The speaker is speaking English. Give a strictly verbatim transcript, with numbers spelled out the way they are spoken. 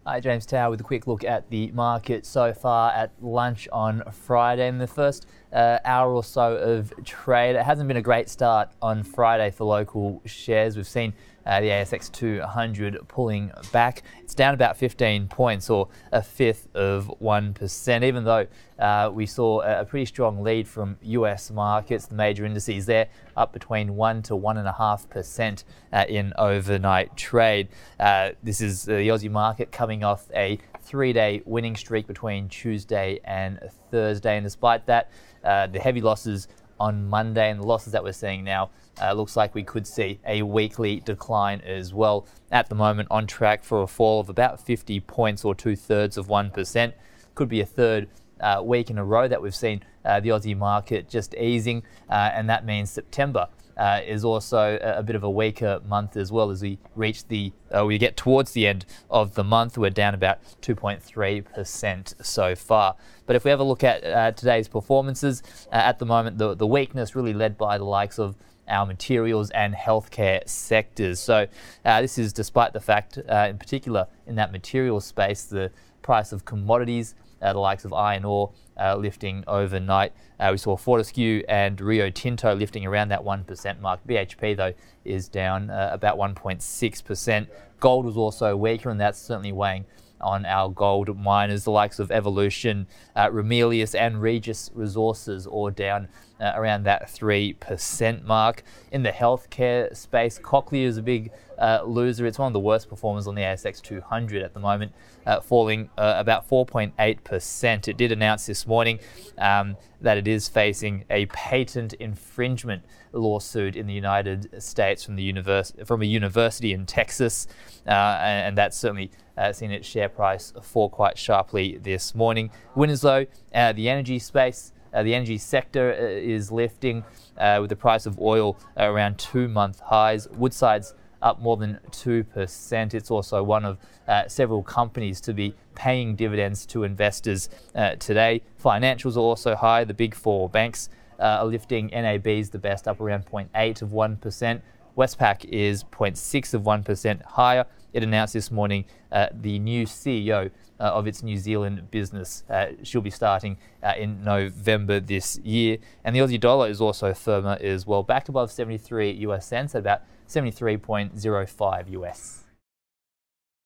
Hi, James Tower with a quick look at the market so far at lunch on Friday. In the first uh, hour or so of trade, it hasn't been a great start on Friday for local shares. We've seen uh, the A S X two hundred pulling back. It's down about fifteen points, or a fifth of one percent, even though uh, we saw a pretty strong lead from U S markets. The major indices there up between one to one and a half percent uh, in overnight trade. Uh, this is uh, the Aussie market coming off a three-day winning streak between Tuesday and Thursday, and despite that, uh, the heavy losses on Monday and the losses that we're seeing now, uh, looks like we could see a weekly decline as well. At the moment, on track for a fall of about fifty points, or two-thirds of one percent. Could be a third uh, week in a row that we've seen uh, the Aussie market just easing, uh, and that means September Uh, is also a, a bit of a weaker month as well. As we reach the, uh, we get towards the end of the month, we're down about two point three percent so far. But if we have a look at uh, today's performances, uh, at the moment, the, the weakness really led by the likes of our materials and healthcare sectors. So uh, this is despite the fact, uh, in particular in that materials space, the price of commodities, Uh, the likes of iron ore uh, lifting overnight. Uh, we saw Fortescue and Rio Tinto lifting around that one percent mark. B H P, though, is down uh, about one point six percent. Gold was also weaker, and that's certainly weighing on our gold miners. The likes of Evolution, uh, Ramelius and Regis Resources all down uh, around that three percent mark. In the healthcare space, Cochlear is a big uh, loser. It's one of the worst performers on the A S X two hundred at the moment, uh, falling uh, about four point eight percent. It did announce this morning um, that it is facing a patent infringement lawsuit in the United States from the univers- from a university in Texas, uh, and, and that's certainly uh, seen its share price fall quite sharply this morning. Winners, though, uh, the energy space. Uh, the energy sector uh, is lifting uh, with the price of oil around two-month highs. Woodside's up more than two percent. It's also one of uh, several companies to be paying dividends to investors uh, today. Financials are also high. The big four banks uh, are lifting. N A B's the best, up around zero point eight of one percent. Westpac is zero point six of one percent higher. It announced this morning uh, the new C E O uh, of its New Zealand business. Uh, she'll be starting uh, in November this year. And the Aussie dollar is also firmer as well, back above seventy-three U S cents at about seventy-three point zero five U S.